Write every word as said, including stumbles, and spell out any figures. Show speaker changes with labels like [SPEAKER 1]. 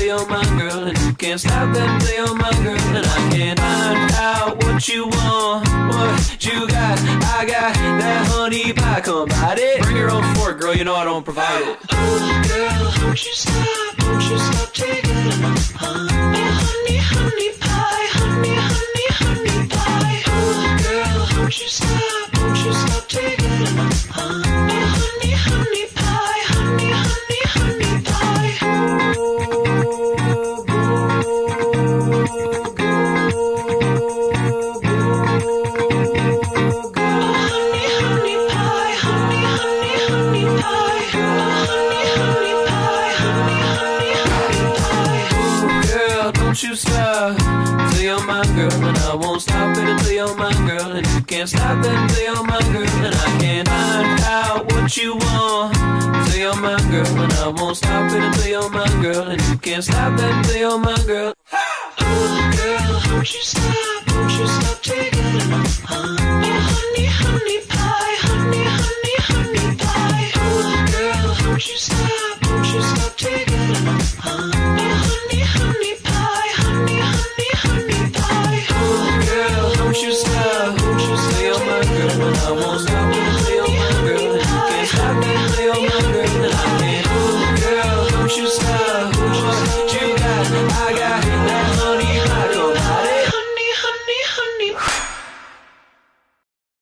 [SPEAKER 1] you're my girl, and you can't stop that until you're my girl. And I can't find out what you want, what you got. I got that honey pie, come bite it. Bring your own fork, girl, you know I don't provide it.
[SPEAKER 2] Oh, girl, don't you stop, don't you stop taking my honey, honey pie, honey, honey, honey pie. Oh, girl, don't you stop, don't you stop taking my honey, honey, honey pie, honey, honey, honey pie.
[SPEAKER 1] Don't you stop till you're my girl, and I won't stop it until you're my girl, and you can't stop that until you're my girl. And I can't find out what you want till you're my girl, and I won't stop it until you're my girl, and you can't stop that until you're my girl.
[SPEAKER 2] Oh, girl, don't you stop, don't you stop taking my honey.